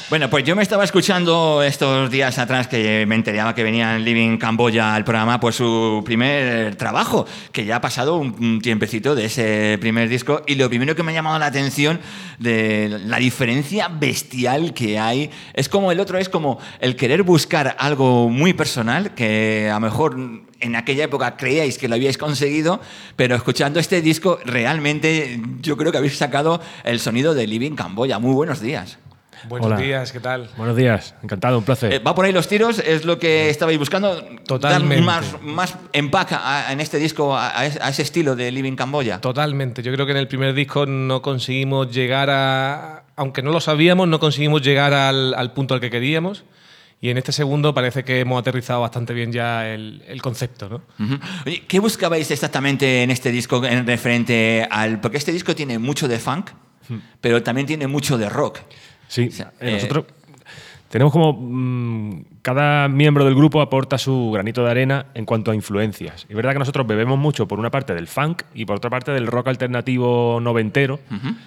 Bueno, pues yo me estaba escuchando estos días atrás que me enteraba que venía en Living Camboya al programa, pues su primer trabajo, que ya ha pasado un tiempecito de ese primer disco, y lo primero que me ha llamado la atención de la diferencia bestial que hay, es como el otro, es como el querer buscar algo muy personal, que a lo mejor en aquella época creíais que lo habíais conseguido, pero escuchando este disco realmente yo creo que habéis sacado el sonido de Living Camboya. Muy buenos días. Buenos días, ¿qué tal? Buenos días, encantado, un placer. ¿Va por ahí los tiros? ¿Es lo que estabais buscando? Totalmente. ¿Dar más empaque en este disco a ese estilo de Living Camboya? Totalmente. Yo creo que en el primer disco no conseguimos llegar a... Aunque no lo sabíamos, no conseguimos llegar al punto al que queríamos. Y en este segundo parece que hemos aterrizado bastante bien ya el concepto, ¿no? Uh-huh. Oye, ¿qué buscabais exactamente en este disco en referente al...? Porque este disco tiene mucho de funk, pero también tiene mucho de rock. Sí, O sea, nosotros tenemos como... cada miembro del grupo aporta su granito de arena en cuanto a influencias. Es verdad que nosotros bebemos mucho por una parte del funk y por otra parte del rock alternativo noventero,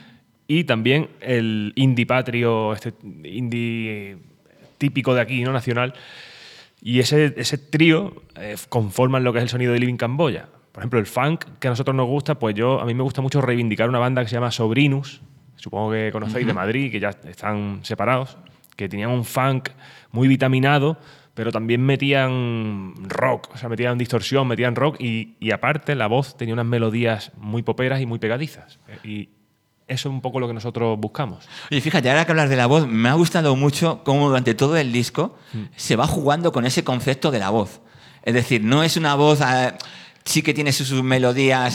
y también el indie patrio, este indie típico de aquí, ¿no? Nacional. Y ese trío conforman lo que es el sonido de Living Camboya. Por ejemplo, el funk que a nosotros nos gusta, pues a mí me gusta mucho reivindicar una banda que se llama Sobrinus, supongo que conocéis, de Madrid, que ya están separados, que tenían un funk muy vitaminado, pero también metían rock, o sea, metían distorsión, metían rock, y aparte la voz tenía unas melodías muy poperas y muy pegadizas. Y eso es un poco lo que nosotros buscamos. Oye, fíjate, ahora que hablas de la voz, me ha gustado mucho cómo durante todo el disco se va jugando con ese concepto de la voz. Es decir, no es una voz... sí que tiene sus melodías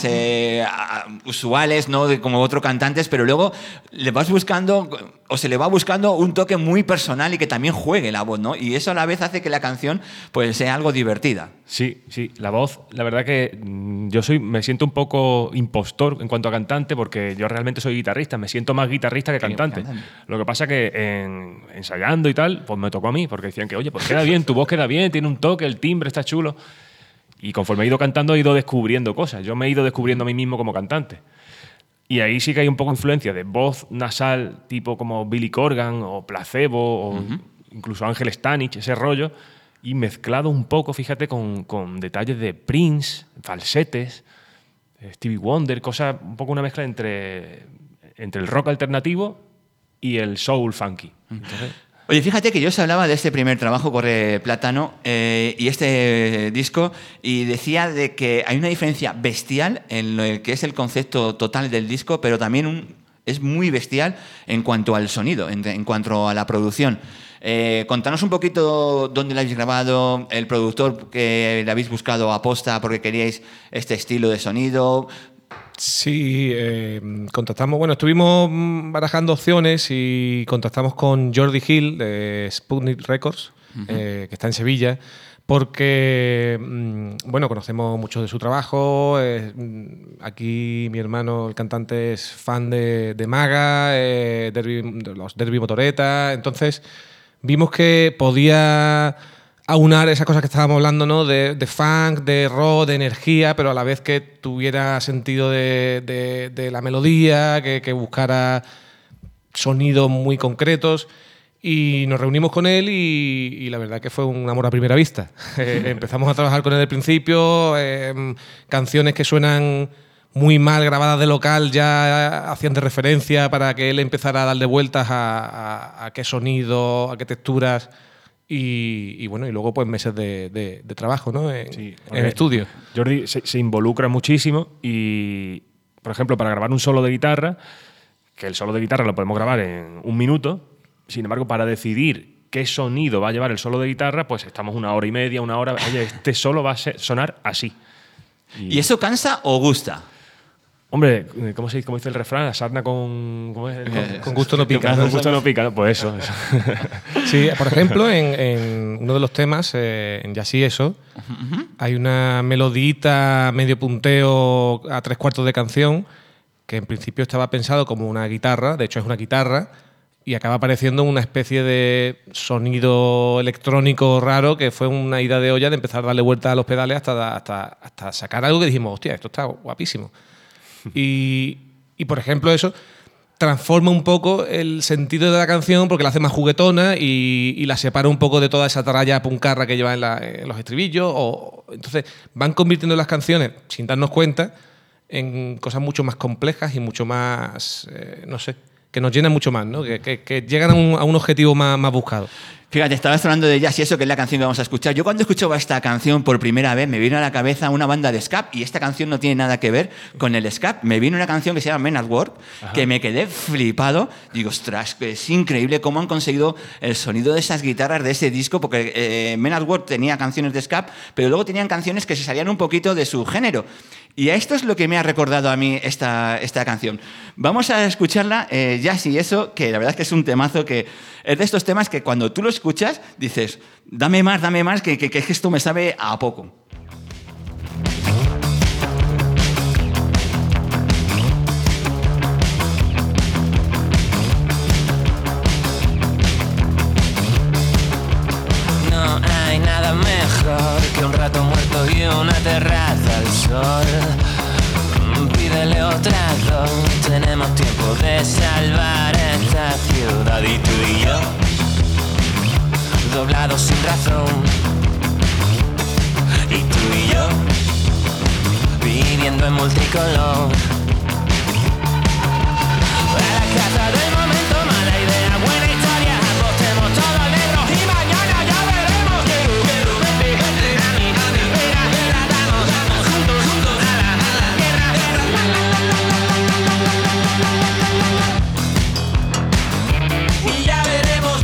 usuales, ¿no? Como otros cantantes, pero luego le vas buscando, o se le va buscando un toque muy personal y que también juegue la voz, ¿no? Y eso a la vez hace que la canción pues sea algo divertida. Sí, la voz, la verdad que me siento un poco impostor en cuanto a cantante, porque yo realmente soy guitarrista, me siento más guitarrista que cantante. Lo que pasa que ensayando y tal, pues me tocó a mí, porque decían que, oye, pues queda bien, tu voz queda bien, tiene un toque, el timbre está chulo. Y conforme he ido cantando he ido descubriendo cosas. Yo me he ido descubriendo a mí mismo como cantante. Y ahí sí que hay un poco de influencia de voz nasal tipo como Billy Corgan o Placebo o incluso Ángel Stanich, ese rollo, y mezclado un poco, fíjate, con detalles de Prince, falsetes, Stevie Wonder, cosas, un poco una mezcla entre el rock alternativo y el soul funky. Entonces, Oye, fíjate que yo os hablaba de este primer trabajo, Corre Plátano, y este disco, y decía de que hay una diferencia bestial en lo que es el concepto total del disco, pero también es muy bestial en cuanto al sonido, en cuanto a la producción. Contanos un poquito dónde lo habéis grabado, el productor que le habéis buscado a posta porque queríais este estilo de sonido. Sí, contactamos, estuvimos barajando opciones y contactamos con Jordi Hill de Sputnik Records, que está en Sevilla, porque conocemos mucho de su trabajo. Aquí mi hermano, el cantante, es fan de Maga, de los Derby Motoreta, entonces vimos que podía aunar esas cosas que estábamos hablando, ¿no? De funk, de rock, de energía, pero a la vez que tuviera sentido de la melodía, que buscara sonidos muy concretos. Y nos reunimos con él y la verdad que fue un amor a primera vista. Empezamos a trabajar con él al principio, canciones que suenan muy mal grabadas de local ya hacían de referencia para que él empezara a darle vueltas a qué sonido, a qué texturas. Y luego pues meses de trabajo, ¿no? En estudio. Jordi se involucra muchísimo y, por ejemplo, para grabar un solo de guitarra, que el solo de guitarra lo podemos grabar en 1 minuto, sin embargo, para decidir qué sonido va a llevar el solo de guitarra, pues estamos 1 hora y media, 1 hora. Oye, este solo va a sonar así. ¿Y eso cansa o gusta? Hombre, ¿cómo dice el refrán? La sarna con gusto no pica. Con gusto no pica, ¿no? Pues eso. Sí, por ejemplo, en uno de los temas, en Ya sí eso, hay una melodita medio punteo a 3/4 de canción que en principio estaba pensado como una guitarra, de hecho es una guitarra, y acaba apareciendo una especie de sonido electrónico raro que fue una ida de olla de empezar a darle vueltas a los pedales hasta sacar algo que dijimos, hostia, esto está guapísimo. Y por ejemplo, eso transforma un poco el sentido de la canción porque la hace más juguetona y la separa un poco de toda esa tralla puncarra que lleva en los estribillos. Entonces van convirtiendo las canciones, sin darnos cuenta, en cosas mucho más complejas y mucho más, no sé, que nos llenan mucho más, ¿no? Que llegan a un objetivo más buscado. Fíjate, estabas hablando de Jazz y Eso, que es la canción que vamos a escuchar. Yo cuando escuchaba esta canción por primera vez me vino a la cabeza una banda de ska, y esta canción no tiene nada que ver con el ska. Me vino una canción que se llama Men at Work, que me quedé flipado. Digo, ostras, que es increíble cómo han conseguido el sonido de esas guitarras de ese disco, porque Men at Work tenía canciones de ska, pero luego tenían canciones que se salían un poquito de su género. Y a esto es lo que me ha recordado a mí esta canción. Vamos a escucharla, Jazz y Eso, que la verdad es que es un temazo que es de estos temas que cuando tú lo escuchas dices, dame más, que esto me sabe a poco. No hay nada mejor que un rato muerto y una terraza al sol. Pídele otra dos, tenemos tiempo de salvar esta ciudad. Y tú y yo, doblados sin razón. Y tú y yo, viviendo en multicolor. A la casa del momento, mala idea, buena historia. Apostemos todo al negro y mañana ya veremos. Quiero verte a mí, vera, vamos juntos a la guerra. Y ya veremos,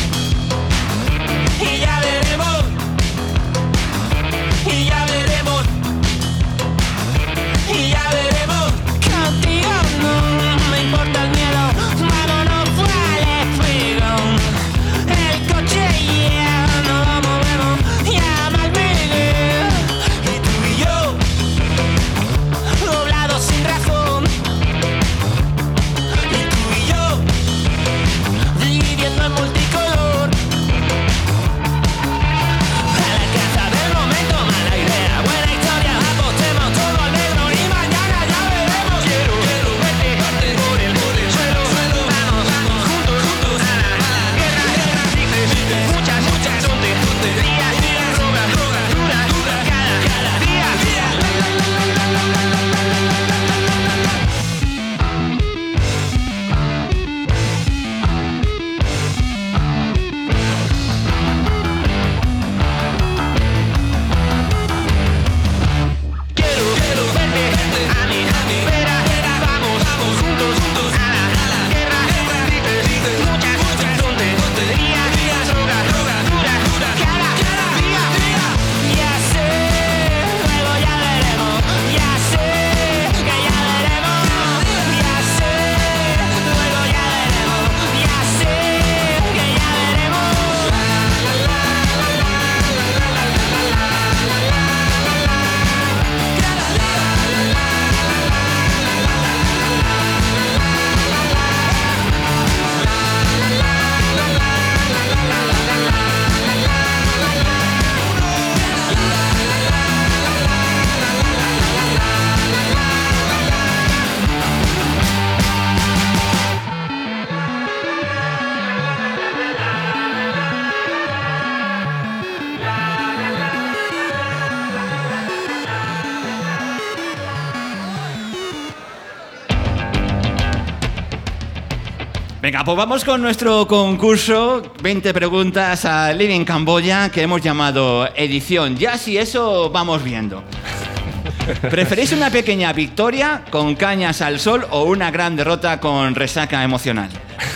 y ya veremos, y ya veremos, y ya veremos. Contigo no me importa el miedo, vámonos fuera al espigón. El coche ya no lo movemos, llama al Miguel. Y tú y yo, doblados sin razón. Y tú y yo, viviendo en multicolor. A la casa del momento, mala idea, buena historia. Apostemos todo al negro y mañana ya veremos. Quiero verte por el suelo. Vamos juntos a la guerra. Muchas tonterías, droga, dura cada día. Quiero verte a mí, vera, vamos juntos a la guerra. Muchas tonterías, droga, dura cada día. Ya sé, luego ya veremos. Ya sé que ya veremos. Ya sé, luego ya veremos. Ya sé que ya veremos. Venga, pues vamos con nuestro concurso 20 preguntas a Living Camboya, que hemos llamado edición Jazz y Eso vamos viendo. ¿Preferís una pequeña victoria con cañas al sol o una gran derrota con resaca emocional?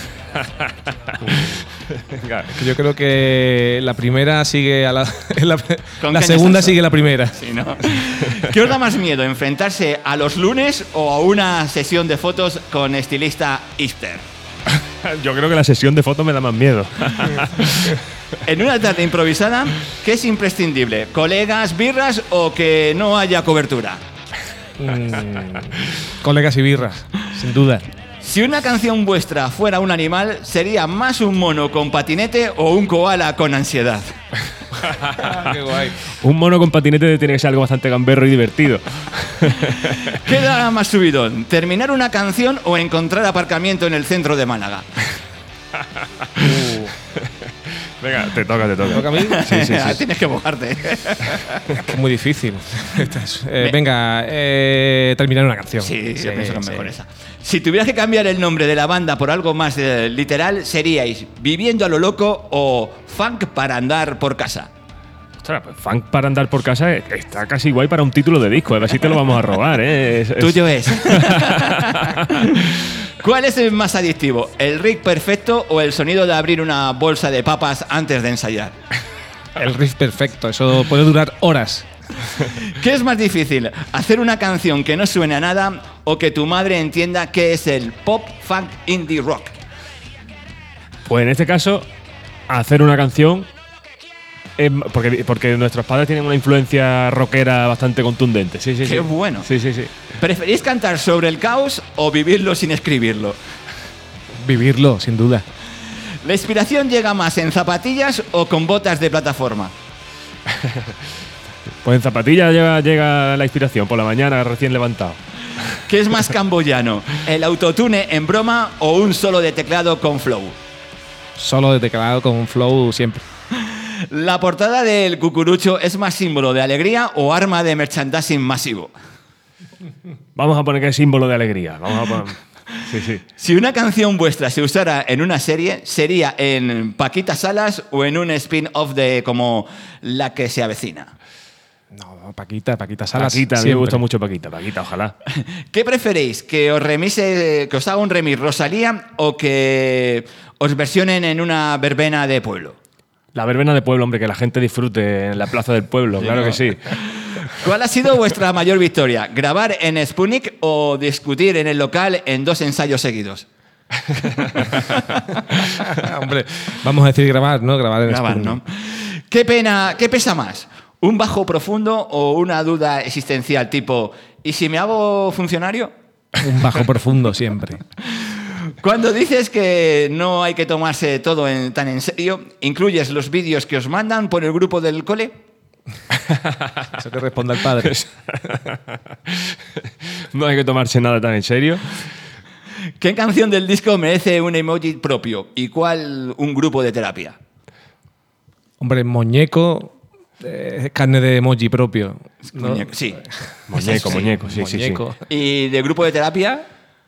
Yo creo que la primera sigue a la Con la cañas segunda al sol. sigue la primera. Sí, ¿no? ¿Qué os da más miedo, enfrentarse a los lunes o a una sesión de fotos con estilista hipster? Yo creo que la sesión de fotos me da más miedo. En una tarde improvisada, ¿qué es imprescindible? ¿Colegas, birras o que no haya cobertura? Colegas y birras, sin duda. Si una canción vuestra fuera un animal, ¿sería más un mono con patinete o un koala con ansiedad? Qué guay. Un mono con patinete tiene que ser algo bastante gamberro y divertido. ¿Qué da más subidón? ¿Terminar una canción o encontrar aparcamiento en el centro de Málaga? Venga, te toca. ¿Toca a mí? Sí. Tienes que mojarte. Es muy difícil. Venga, terminar una canción. Sí, yo pienso que es mejor esa. Si tuvieras que cambiar el nombre de la banda por algo más literal, seríais Viviendo a lo Loco o Funk para andar por casa. Ostras, pues funk para andar por casa está casi guay para un título de disco. A ver si te lo vamos a robar, ¿eh? Tuyo es. ¿Cuál es el más adictivo? ¿El riff perfecto o el sonido de abrir una bolsa de papas antes de ensayar? El riff perfecto, eso puede durar horas. ¿Qué es más difícil? ¿Hacer una canción que no suene a nada o que tu madre entienda qué es el pop, funk, indie rock? Pues en este caso, hacer una canción. Porque nuestros padres tienen una influencia rockera bastante contundente. Sí. Qué bueno. Sí. ¿Preferís cantar sobre el caos o vivirlo sin escribirlo? Vivirlo, sin duda. ¿La inspiración llega más en zapatillas o con botas de plataforma? Pues en zapatillas llega la inspiración por la mañana, recién levantado. ¿Qué es más camboyano? ¿El autotune en broma o un solo de teclado con flow? Solo de teclado con un flow siempre. ¿La portada del Cucurucho es más símbolo de alegría o arma de merchandising masivo? Vamos a poner que es símbolo de alegría. Vamos a poner. Sí. Si una canción vuestra se usara en una serie, ¿sería en Paquita Salas o en un spin-off de como La que se avecina? No, Paquita Salas. Paquita, a mí me siempre. gusta mucho Paquita, ojalá. ¿Qué preferéis? ¿Que os haga un remix Rosalía o que os versionen en una verbena de pueblo? La verbena de pueblo, hombre, que la gente disfrute en la plaza del pueblo, claro que sí. ¿Cuál ha sido vuestra mayor victoria? ¿Grabar en Sputnik o discutir en el local en 2 ensayos seguidos? Hombre, vamos a decir grabar, ¿no? Grabar, Grabar, ¿no? ¿Qué pesa más? ¿Un bajo profundo o una duda existencial tipo ¿y si me hago funcionario? Un bajo profundo siempre. Cuando dices que no hay que tomarse todo tan en serio, ¿incluyes los vídeos que os mandan por el grupo del cole? Eso que responda el padre. No hay que tomarse nada tan en serio. ¿Qué canción del disco merece un emoji propio? ¿Y cuál un grupo de terapia? Hombre, muñeco es carne de emoji propio, ¿no? Muñeco, sí. Muñeco, sí. Muñeco. ¿Y de grupo de terapia?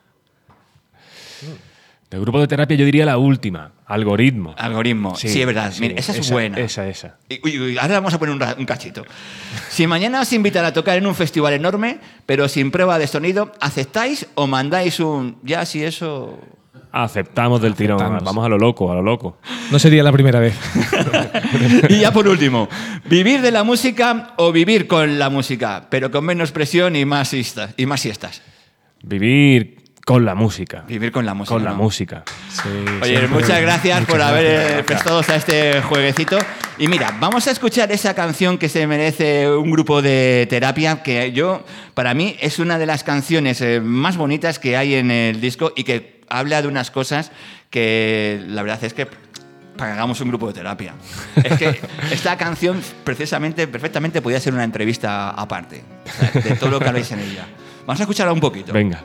Del grupo de terapia yo diría la última, Algoritmo. Algoritmo. Sí, es verdad. Mira, esa es buena. Esa. Uy, ahora vamos a poner un cachito. Si mañana os invitan a tocar en un festival enorme, pero sin prueba de sonido, ¿aceptáis o mandáis un ya si eso? Aceptamos del tirón. Aceptamos. Vamos a lo loco. No sería la primera vez. Y ya por último, ¿vivir de la música o vivir con la música, pero con menos presión y más siestas? Vivir con la música. Vivir con la música. Con la ¿no? música. Sí, Oye, siempre. muchas gracias por haber prestado a este jueguecito. Y mira, vamos a escuchar esa canción que se merece un grupo de terapia, que para mí, es una de las canciones más bonitas que hay en el disco y que habla de unas cosas que la verdad es que para que hagamos un grupo de terapia. Es que esta canción perfectamente podría ser una entrevista aparte, o sea, de todo lo que habláis en ella. Vamos a escucharla un poquito. Venga.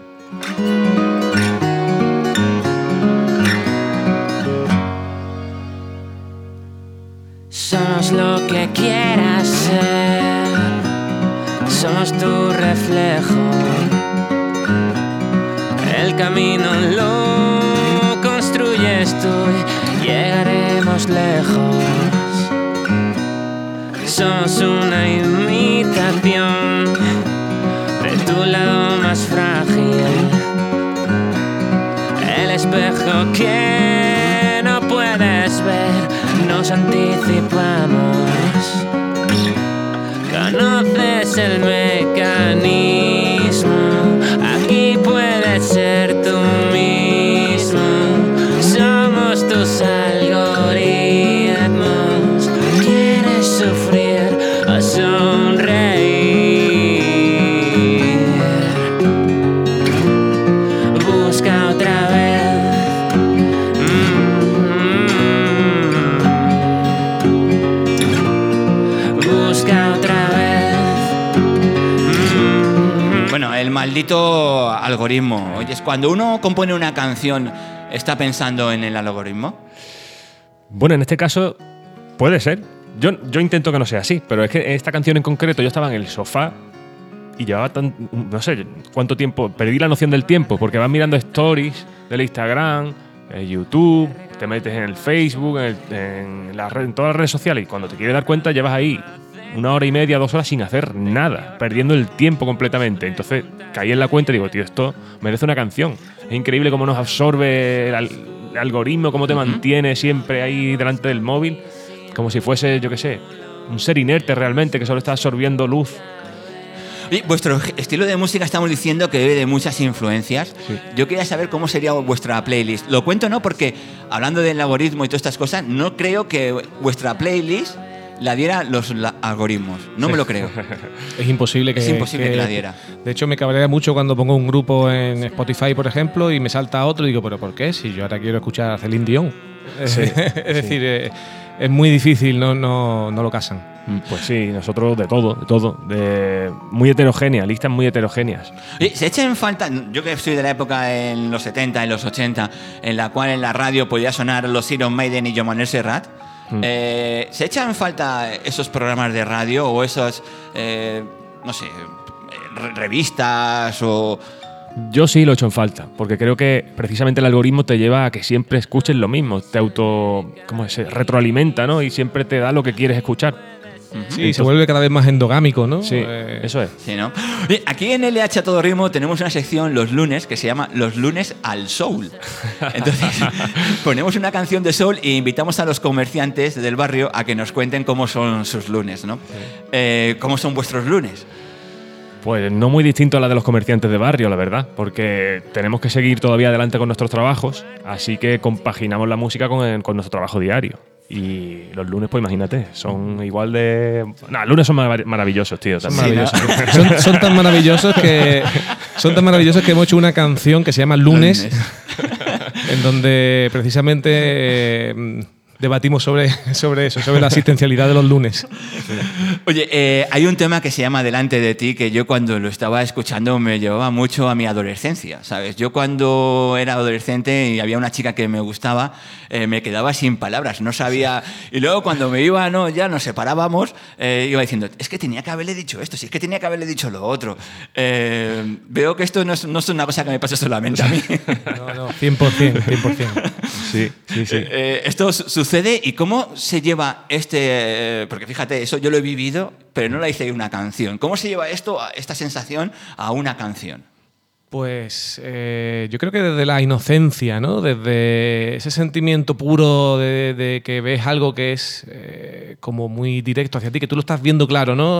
Somos lo que quieras ser, somos tu reflejo. El camino lo construyes tú y llegaremos lejos. Somos una imitación de tu lado más frágil, el espejo que no puedes ver. Nos anticipamos, conoces el mecanismo, aquí puedes ser tú mismo, somos tus algoritmos, quieres sufrir o sonreír, busca otra vez el maldito algoritmo. Oye, cuando uno compone una canción, ¿está pensando en el algoritmo? Bueno, en este caso puede ser. Yo intento que no sea así, pero es que esta canción en concreto yo estaba en el sofá y llevaba no sé cuánto tiempo, perdí la noción del tiempo, porque vas mirando stories del Instagram, YouTube, te metes en el Facebook, en todas las redes sociales, y cuando te quieres dar cuenta llevas ahí 1 hora y media, 2 horas sin hacer nada, perdiendo el tiempo completamente. Entonces caí en la cuenta y digo, tío, esto merece una canción. Es increíble cómo nos absorbe el algoritmo, cómo te mantiene siempre ahí delante del móvil, como si fuese, yo qué sé, un ser inerte realmente que solo está absorbiendo luz. Y vuestro estilo de música, estamos diciendo que bebe de muchas influencias. Sí. Yo quería saber cómo sería vuestra playlist. Lo cuento, ¿no? Porque hablando del algoritmo y todas estas cosas, no creo que vuestra playlist la diera los algoritmos. No me lo creo. Es imposible que la diera. De hecho, me cabrea mucho cuando pongo un grupo en Spotify, por ejemplo, y me salta otro y digo, ¿pero por qué? Si yo ahora quiero escuchar a Celine Dion. Sí, es decir, es muy difícil, no lo casan. Pues sí, nosotros de todo. Muy heterogénea, listas muy heterogéneas. Se echa en falta, yo que soy de la época en los 70, en los 80, en la cual en la radio podía sonar los Iron Maiden y Joan Manuel Serrat. ¿Se echan en falta esos programas de radio o esas, no sé, revistas o...? Yo sí lo echo en falta, porque creo que precisamente el algoritmo te lleva a que siempre escuches lo mismo, te se retroalimenta, ¿no? Y siempre te da lo que quieres escuchar. Sí, entonces, se vuelve cada vez más endogámico, ¿no? Sí, eso es. Sí, ¿no? Aquí en LH a todo ritmo tenemos una sección los lunes que se llama Los lunes al soul. Entonces ponemos una canción de soul e invitamos a los comerciantes del barrio a que nos cuenten cómo son sus lunes, ¿no? ¿Cómo son vuestros lunes? Pues no muy distinto a la de los comerciantes de barrio, la verdad, porque tenemos que seguir todavía adelante con nuestros trabajos, así que compaginamos la música con nuestro trabajo diario. Y los lunes, pues imagínate, son igual de... No, los lunes son maravillosos, tío. Son maravillosos. Son tan maravillosos que hemos hecho una canción que se llama Lunes. En donde precisamente debatimos sobre eso, sobre la asistencialidad de los lunes. Oye, hay un tema que se llama Delante de ti, que yo cuando lo estaba escuchando me llevaba mucho a mi adolescencia, ¿sabes? Yo cuando era adolescente y había una chica que me gustaba, me quedaba sin palabras, no sabía... Y luego cuando me iba, ya nos separábamos, iba diciendo, es que tenía que haberle dicho esto, es que tenía que haberle dicho lo otro. Veo que esto no es una cosa que me pasa solamente a mí. No, 100%. Sí. Esto sucede, y cómo se lleva porque fíjate, eso yo lo he vivido, pero no la hice una canción. ¿Cómo se lleva esta sensación a una canción? Pues yo creo que desde la inocencia, ¿no? Desde ese sentimiento puro de que ves algo que es como muy directo hacia ti, que tú lo estás viendo claro, ¿no?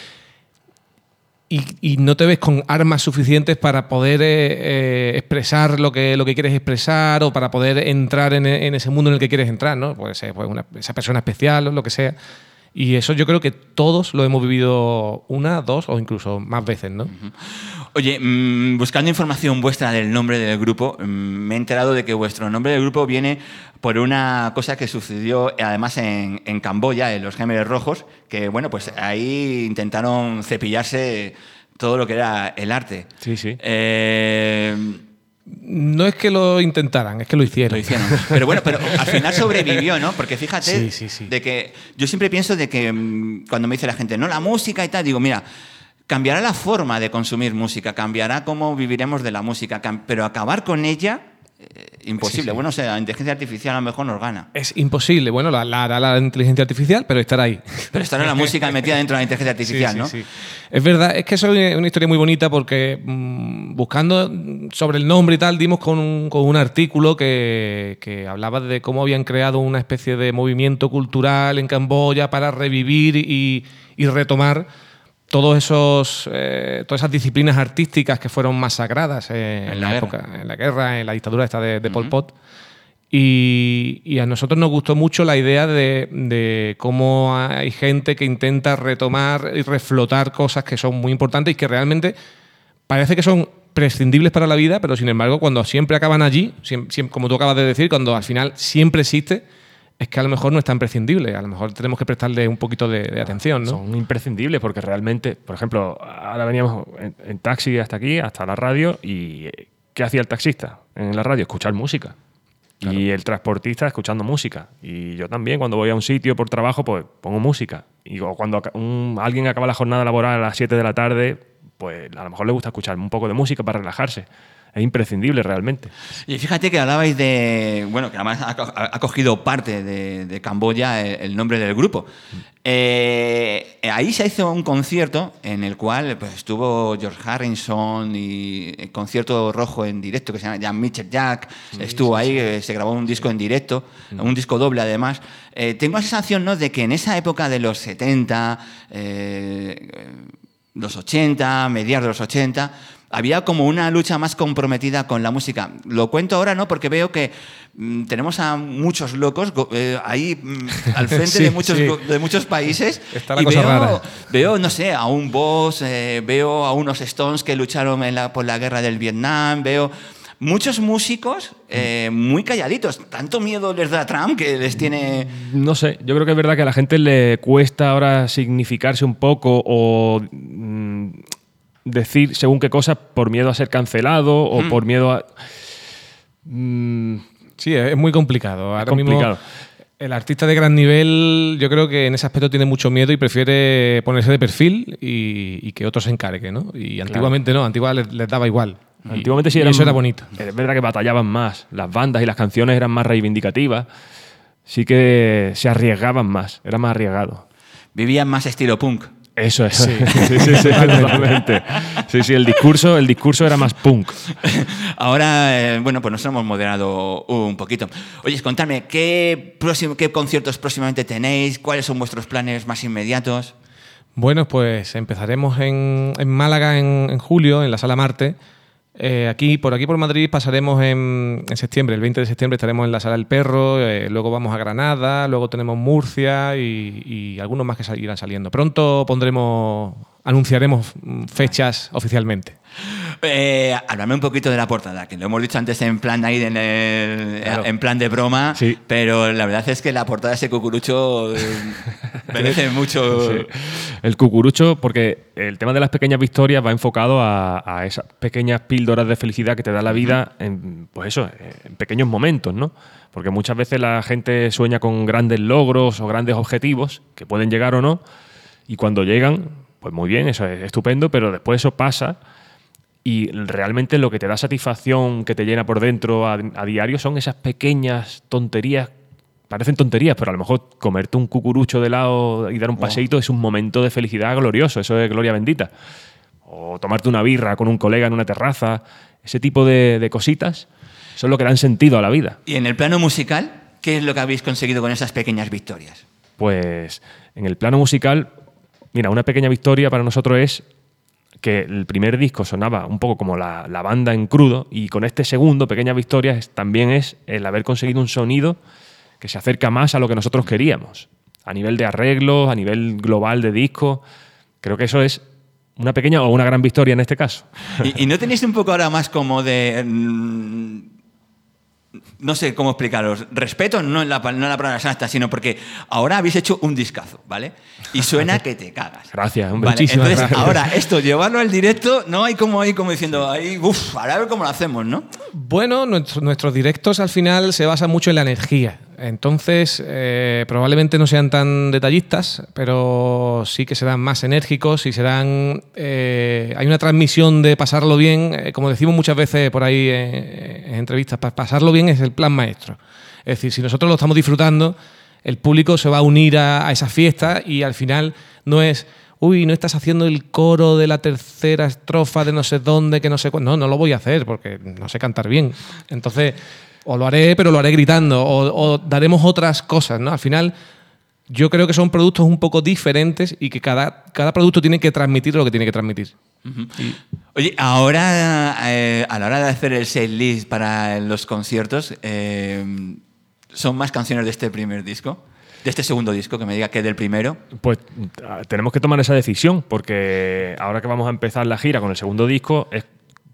Y no te ves con armas suficientes para poder expresar lo que quieres expresar o para poder entrar en ese mundo en el que quieres entrar, ¿no? Puede ser esa persona especial o lo que sea. Y eso yo creo que todos lo hemos vivido 1, 2 o incluso más veces, ¿no? Oye, buscando información vuestra del nombre del grupo, me he enterado de que vuestro nombre del grupo viene por una cosa que sucedió además en Camboya, en los Gémeres Rojos, que bueno, pues ahí intentaron cepillarse todo lo que era el arte. Sí. No es que lo intentaran, es que lo hicieron. Pero bueno, al final sobrevivió, ¿no? Porque fíjate, Sí. de que yo siempre pienso de que cuando me dice la gente, no, la música y tal, digo, mira, cambiará la forma de consumir música, cambiará cómo viviremos de la música, pero acabar con ella, imposible. Sí. Bueno, o sea, la inteligencia artificial a lo mejor nos gana. Es imposible. Bueno, la hará la inteligencia artificial, pero estará ahí. Pero estará la música metida dentro de la inteligencia artificial, ¿no? Sí. Es verdad, es que eso es una historia muy bonita porque buscando sobre el nombre y tal, dimos con un artículo que hablaba de cómo habían creado una especie de movimiento cultural en Camboya para revivir y retomar todas esas disciplinas artísticas que fueron masacradas en la época, en la guerra, en la dictadura esta de Pol Pot. Y a nosotros nos gustó mucho la idea de cómo hay gente que intenta retomar y reflotar cosas que son muy importantes y que realmente parece que son prescindibles para la vida, pero sin embargo cuando siempre acaban allí, como tú acabas de decir, cuando al final siempre existe, es que a lo mejor no es tan prescindible. A lo mejor tenemos que prestarle un poquito de atención, ¿no? Son imprescindibles porque realmente, por ejemplo, ahora veníamos en taxi hasta aquí, hasta la radio, y ¿qué hacía el taxista en la radio? Escuchar música. Claro. Y el transportista escuchando música. Y yo también, cuando voy a un sitio por trabajo, pues pongo música. Y cuando alguien acaba la jornada laboral a las 7 de la tarde, pues a lo mejor le gusta escuchar un poco de música para relajarse. Es imprescindible realmente. Y fíjate que hablabais de... Bueno, que además ha cogido parte de Camboya el nombre del grupo. Ahí se hizo un concierto en el cual pues, estuvo George Harrison y el concierto rojo en directo que se llama Jan Mitchell Jack. Sí, estuvo ahí, se grabó un disco en directo, un disco doble además. Tengo la sensación, ¿no?, de que en esa época de los 70, los 80, mediados de los 80... había como una lucha más comprometida con la música. Lo cuento ahora, ¿no?, porque veo que tenemos a muchos locos ahí al frente sí, de muchos países. Está la cosa rara. Veo, no sé, a un Boss, veo a unos Stones que lucharon por la guerra del Vietnam, veo muchos músicos muy calladitos. ¿Tanto miedo les da Trump que les tiene...? No sé, yo creo que es verdad que a la gente le cuesta ahora significarse un poco o... decir según qué cosas por miedo a ser cancelado o por miedo a... Sí, es muy complicado. Ahora mismo el artista de gran nivel yo creo que en ese aspecto tiene mucho miedo y prefiere ponerse de perfil y que otros se encarguen, ¿no? Y antiguamente no, antiguamente les daba igual. Antiguamente sí eso era bonito. Es verdad que batallaban más, las bandas y las canciones eran más reivindicativas, sí que se arriesgaban más, era más arriesgado. Vivían más estilo punk. Eso es. Sí, totalmente. Sí, el discurso era más punk. Ahora, bueno, pues nos hemos moderado un poquito. Oye, contadme, ¿qué conciertos próximamente tenéis? ¿Cuáles son vuestros planes más inmediatos? Bueno, pues empezaremos en Málaga en julio, en la Sala Marte. Por aquí por Madrid pasaremos en septiembre, el 20 de septiembre estaremos en la Sala del Perro, luego vamos a Granada, luego tenemos Murcia y algunos más que irán saliendo. Pronto anunciaremos fechas oficialmente. Háblame un poquito de la portada, que lo hemos dicho antes en plan ahí claro. En plan de broma, sí. Pero la verdad es que la portada de ese cucurucho merece mucho. Sí. El cucurucho, porque el tema de las pequeñas victorias va enfocado a esas pequeñas píldoras de felicidad que te da la vida en pequeños momentos, ¿no? Porque muchas veces la gente sueña con grandes logros o grandes objetivos que pueden llegar o no, y cuando llegan, pues muy bien, eso es estupendo, pero después eso pasa. Y realmente lo que te da satisfacción, que te llena por dentro a diario, son esas pequeñas tonterías. Parecen tonterías, pero a lo mejor comerte un cucurucho de helado y dar un paseíto es un momento de felicidad glorioso, eso es gloria bendita. O tomarte una birra con un colega en una terraza, ese tipo de cositas son lo que dan sentido a la vida. ¿Y en el plano musical, qué es lo que habéis conseguido con esas pequeñas victorias? Pues en el plano musical, mira, una pequeña victoria para nosotros es que el primer disco sonaba un poco como la banda en crudo, y con este segundo, Pequeñas Victorias, también es el haber conseguido un sonido que se acerca más a lo que nosotros queríamos, a nivel de arreglos, a nivel global de disco. Creo que eso es una pequeña o una gran victoria en este caso. ¿Y no tenéis un poco ahora más como de... no sé cómo explicaros, respeto, no la palabra exacta, sino porque ahora habéis hecho un discazo, ¿vale? Y suena que te cagas. Gracias, hombre. Vale, entonces, gracias. ahora, esto, llevarlo al directo, no hay como diciendo, ahora a ver cómo lo hacemos, ¿no? Bueno, nuestros directos al final se basan mucho en la energía. Entonces, probablemente no sean tan detallistas, pero sí que serán más enérgicos y serán... hay una transmisión de pasarlo bien, como decimos muchas veces por ahí en entrevistas, pasarlo bien es el plan maestro. Es decir, si nosotros lo estamos disfrutando, el público se va a unir a esa fiesta y al final no es... Uy, no estás haciendo el coro de la tercera estrofa de no sé dónde, que no sé cuándo. No lo voy a hacer porque no sé cantar bien. Entonces... O lo haré, pero lo haré gritando, o daremos otras cosas, ¿no? Al final, yo creo que son productos un poco diferentes y que cada producto tiene que transmitir lo que tiene que transmitir. Uh-huh. Oye, ahora, a la hora de hacer el setlist para los conciertos, ¿son más canciones de este primer disco? ¿De este segundo disco, que me diga que del primero? Pues tenemos que tomar esa decisión, porque ahora que vamos a empezar la gira con el segundo disco,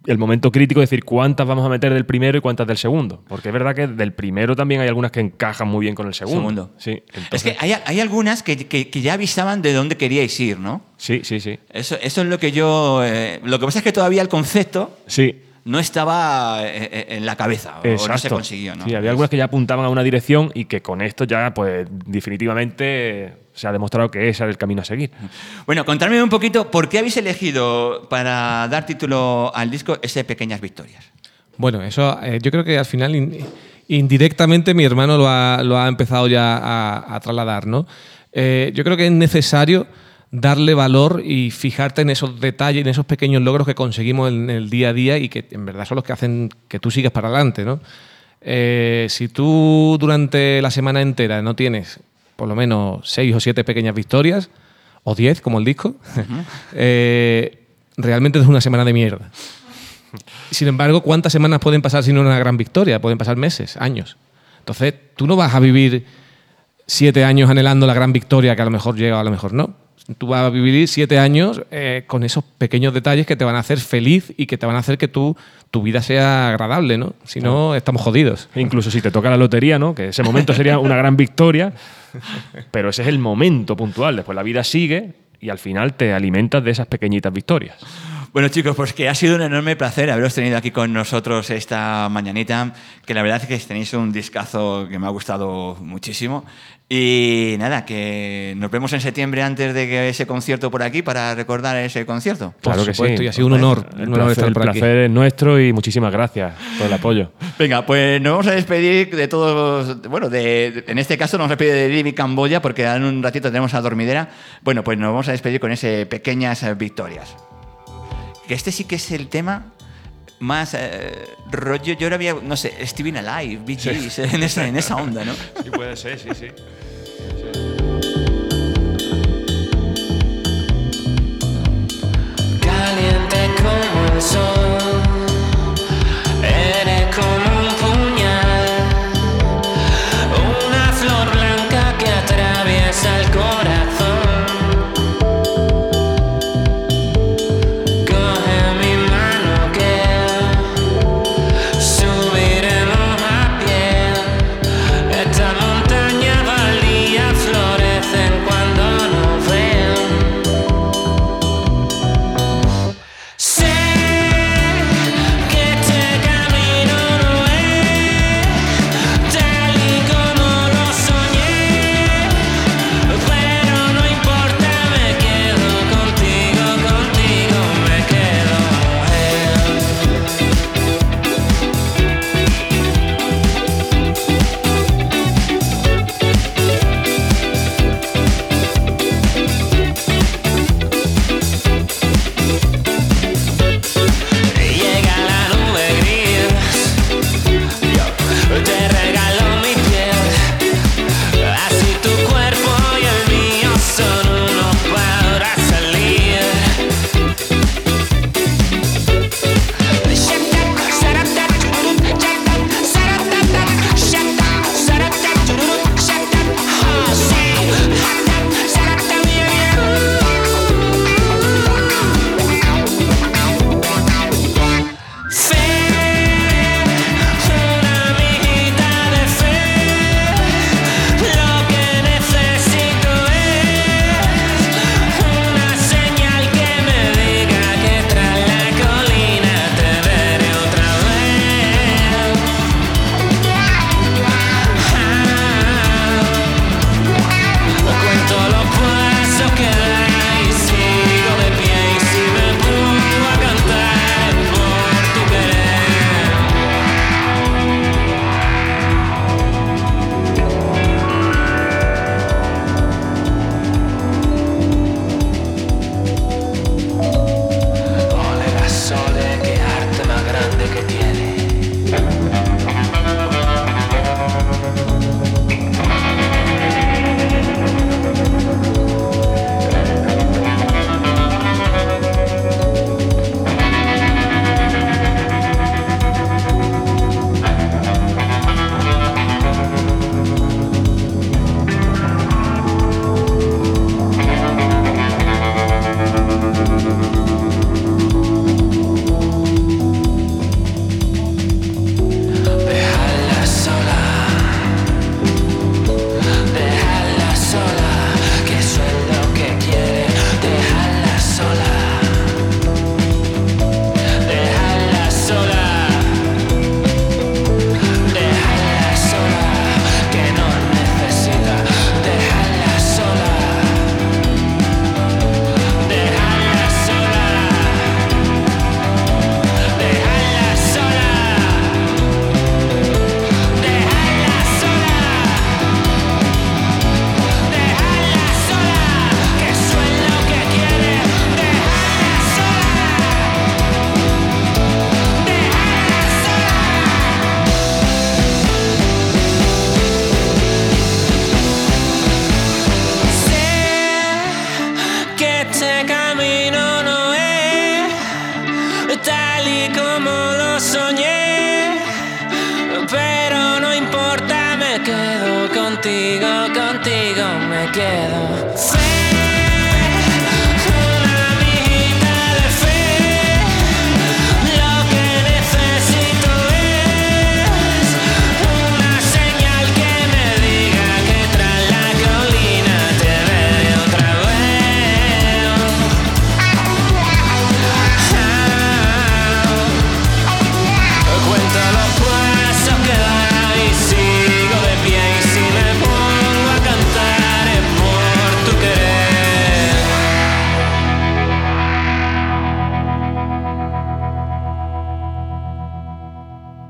el momento crítico de decir cuántas vamos a meter del primero y cuántas del segundo. Porque es verdad que del primero también hay algunas que encajan muy bien con el segundo. Sí, entonces, es que hay algunas que ya avisaban de dónde queríais ir, ¿no? Sí. Eso es lo que yo... lo que pasa es que todavía el concepto Sí. no estaba en la cabeza, o no se consiguió, ¿no? Sí, había algunas que ya apuntaban a una dirección y que con esto ya, pues, definitivamente se ha demostrado que ese era el camino a seguir. Bueno, contadme un poquito, ¿por qué habéis elegido para dar título al disco ese Pequeñas Victorias? Bueno, eso yo creo que al final indirectamente mi hermano lo ha empezado ya a trasladar, ¿no? Yo creo que es necesario darle valor y fijarte en esos detalles, en esos pequeños logros que conseguimos en el día a día y que en verdad son los que hacen que tú sigas para adelante, ¿no? Si tú durante la semana entera no tienes por lo menos 6 o 7 pequeñas victorias, o 10, como el disco, realmente es una semana de mierda. Sin embargo, ¿cuántas semanas pueden pasar sin una gran victoria? Pueden pasar meses, años. Entonces, tú no vas a vivir 7 años anhelando la gran victoria que a lo mejor llega o a lo mejor no. Tú vas a vivir 7 años con esos pequeños detalles que te van a hacer feliz y que te van a hacer que tu vida sea agradable, ¿no? Si no, estamos jodidos. E incluso si te toca la lotería, ¿no? Que ese momento sería una gran victoria, pero ese es el momento puntual. Después la vida sigue y al final te alimentas de esas pequeñitas victorias. Bueno, chicos, pues que ha sido un enorme placer haberos tenido aquí con nosotros esta mañanita, que la verdad es que tenéis un discazo que me ha gustado muchísimo. Y nada, que nos vemos en septiembre antes de que ese concierto por aquí para recordar ese concierto. Claro que sí. Y ha sido un honor. El placer es nuestro y muchísimas gracias por el apoyo. Venga, pues nos vamos a despedir de todos, bueno, en este caso nos vamos a despedir de Living Camboya porque en un ratito tenemos a Dormidera. Bueno, pues nos vamos a despedir con ese Pequeñas Victorias. Que este sí que es el tema más rollo, yo ahora había, no sé, Steven Alive, Bee Gees, sí. en esa onda, ¿no? Sí, puede ser, sí. Caliente como el sol, eres como un puñal, una flor blanca que atraviesa el corazón. Coge mi mano que subiremos a pie esta montaña valiente. contigo me quedo.